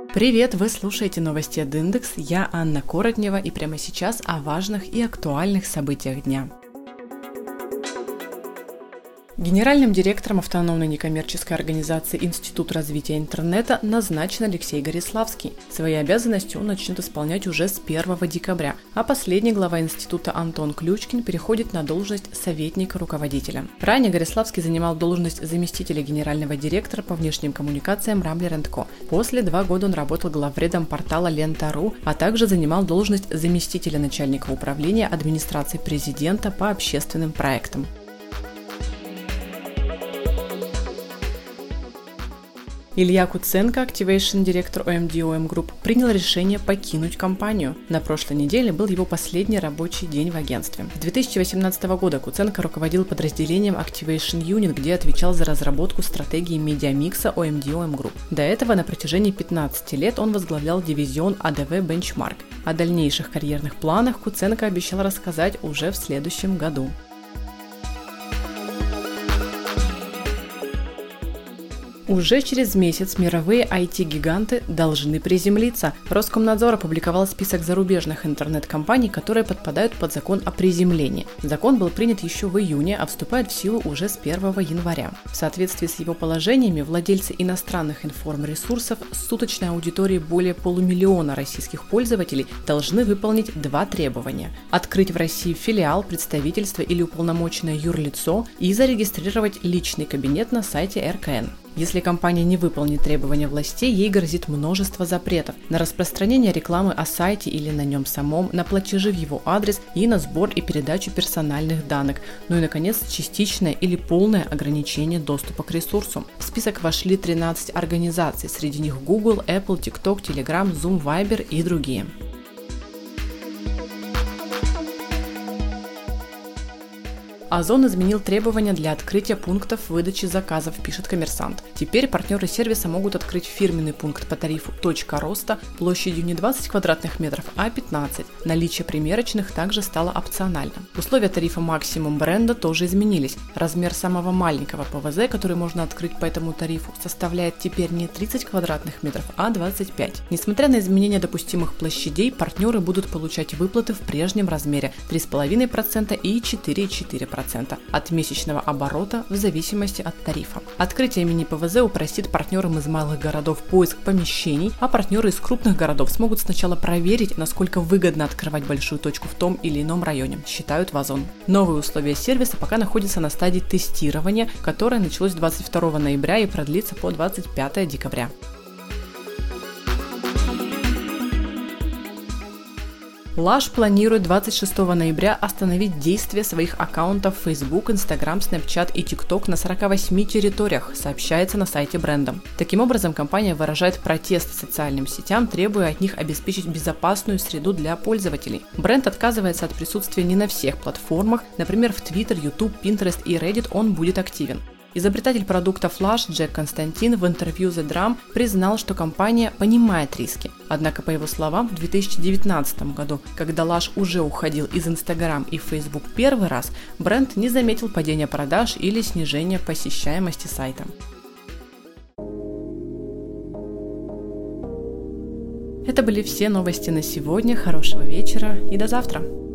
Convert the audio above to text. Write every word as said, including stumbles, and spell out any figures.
Привет, вы слушаете новости от Индекс, я Анна Коротнева, и прямо сейчас о важных и актуальных событиях дня. Генеральным директором автономной некоммерческой организации Институт развития интернета назначен Алексей Гориславский. Свои обязанности он начнет исполнять уже с первого декабря, а последний глава института Антон Ключкин переходит на должность советника руководителя. Ранее Гориславский занимал должность заместителя генерального директора по внешним коммуникациям Рамблер энд ко. После два года он работал главредом портала Лента точка ру, а также занимал должность заместителя начальника управления администрации президента по общественным проектам. Илья Куценко, активейшн-директор о эм ди о эм Group, принял решение покинуть компанию. На прошлой неделе был его последний рабочий день в агентстве. С две тысячи восемнадцатого года Куценко руководил подразделением Activation Unit, где отвечал за разработку стратегии медиамикса о эм ди о эм Group. До этого на протяжении пятнадцати лет он возглавлял дивизион а дэ вэ Benchmark. О дальнейших карьерных планах Куценко обещал рассказать уже в следующем году. Уже через месяц мировые ай ти-гиганты должны приземлиться. Роскомнадзор опубликовал список зарубежных интернет-компаний, которые подпадают под закон о приземлении. Закон был принят еще в июне, а вступает в силу уже с первого января. В соответствии с его положениями, владельцы иностранных информресурсов с суточной аудиторией более полумиллиона российских пользователей должны выполнить два требования: открыть в России филиал, представительство или уполномоченное юрлицо и зарегистрировать личный кабинет на сайте эр ка эн. Если компания не выполнит требования властей, ей грозит множество запретов на распространение рекламы о сайте или на нем самом, на платежи в его адрес и на сбор и передачу персональных данных, ну и, наконец, частичное или полное ограничение доступа к ресурсу. В список вошли тринадцать организаций, среди них Google, Apple, TikTok, Telegram, Zoom, Viber и другие. Озон изменил требования для открытия пунктов выдачи заказов, пишет Коммерсант. Теперь партнеры сервиса могут открыть фирменный пункт по тарифу «Точка роста» площадью не двадцать квадратных метров, а пятнадцать. Наличие примерочных также стало опциональным. Условия тарифа максимум бренда тоже изменились. Размер самого маленького пэ вэ зэ, который можно открыть по этому тарифу, составляет теперь не тридцать квадратных метров, а двадцать пять. Несмотря на изменение допустимых площадей, партнеры будут получать выплаты в прежнем размере три целых пять десятых процента и четыре целых четыре десятых процента от месячного оборота в зависимости от тарифа. Открытие мини-пэ вэ зэ упростит партнерам из малых городов поиск помещений, а партнеры из крупных городов смогут сначала проверить, насколько выгодно открывать большую точку в том или ином районе, считают в Озон. Новые условия сервиса пока находятся на стадии тестирования, которое началось двадцать второго ноября и продлится по двадцать пятого декабря. Lush планирует двадцать шестого ноября остановить действие своих аккаунтов Facebook, Instagram, Snapchat и TikTok на сорока восьми территориях, сообщается на сайте бренда. Таким образом, компания выражает протест социальным сетям, требуя от них обеспечить безопасную среду для пользователей. Бренд отказывается от присутствия не на всех платформах, например, в Twitter, YouTube, Pinterest и Reddit он будет активен. Изобретатель продуктов Lush Джек Константин в интервью The Drum признал, что компания понимает риски. Однако, по его словам, в две тысячи девятнадцатом году, когда Lush уже уходил из Instagram и Facebook первый раз, бренд не заметил падения продаж или снижения посещаемости сайта. Это были все новости на сегодня. Хорошего вечера и до завтра!